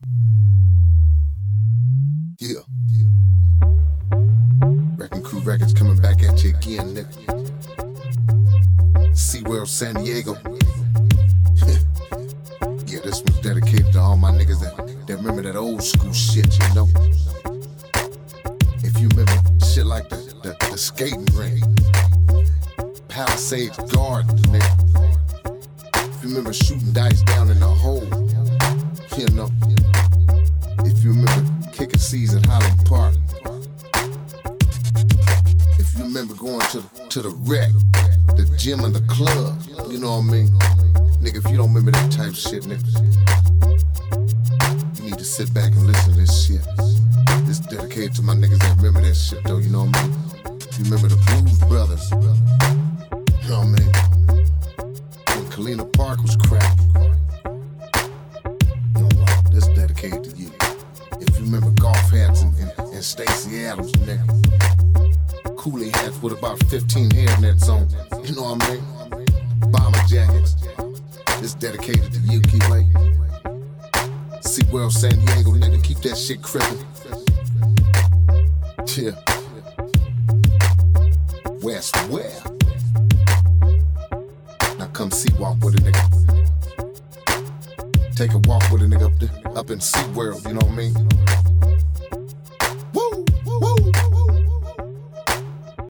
Yeah. Wrecking Crew Records coming back at you again, nigga. SeaWorld San Diego. Yeah, this one's dedicated to all my niggas that remember that old school shit, you know. If you remember shit like the skating rink, Palisades Garden, nigga. If you remember shooting dice down in the hole, you know. If you remember kicking C's at Highland Park. If you remember going to the rec, the gym and the club, you know what I mean? Nigga, if you don't remember that type of shit, nigga, you need to sit back and listen to this shit. This dedicated to my niggas that remember that shit, though, you know what I mean? If you remember the Blues Brothers, you know what I mean? When Kalina Park was crack. You know what? This dedicated to you. If you remember golf hats and Stacey Adams, nigga. Coolie hats with about 15 hairnets on, you know what I mean? Bomber jackets. This dedicated to you, keep like SeaWorld San Diego, nigga, keep that shit crippin'. Yeah. West where? Now come walk with a nigga. Take a walk with a nigga up in SeaWorld, you know what I mean?